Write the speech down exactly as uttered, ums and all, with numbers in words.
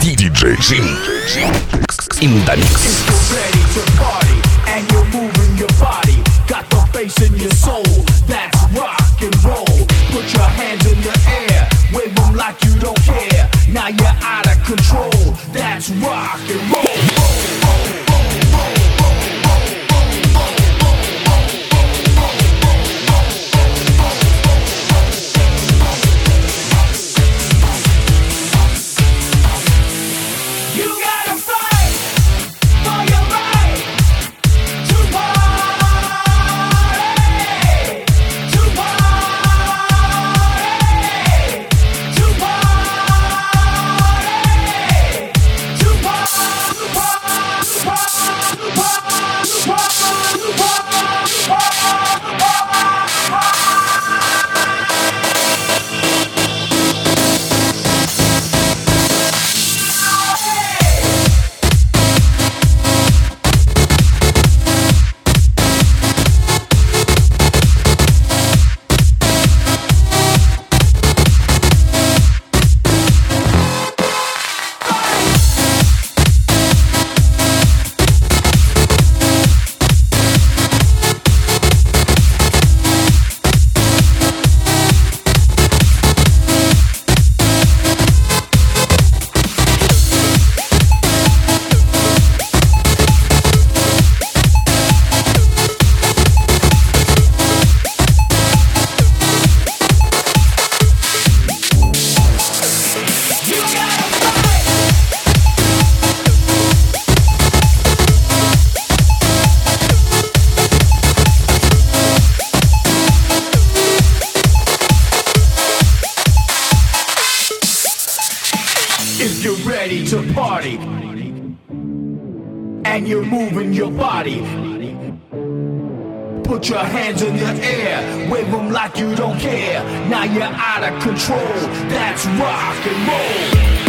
D J Jim in the mix. Ready to party and you're moving your body. Got the bass in your soul. That's rock and roll. Put your hands in the air, wave them like you don't care. Now you're out of control. That's rock and roll. If you're ready to party and you're moving your body, put your hands in the air, wave them like you don't care. Now you're out of control. That's rock and roll.